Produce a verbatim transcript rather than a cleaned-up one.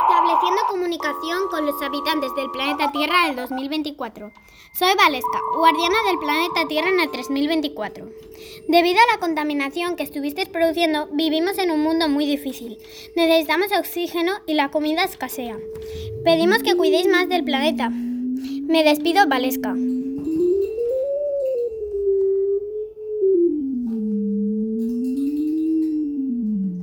Estableciendo comunicación con los habitantes del planeta Tierra en el dos mil veinticuatro. Soy Valeska, guardiana del planeta Tierra en el tres mil veinticuatro. Debido a la contaminación que estuvisteis produciendo, vivimos en un mundo muy difícil. Necesitamos oxígeno y la comida escasea. Pedimos que cuidéis más del planeta. Me despido, Valeska.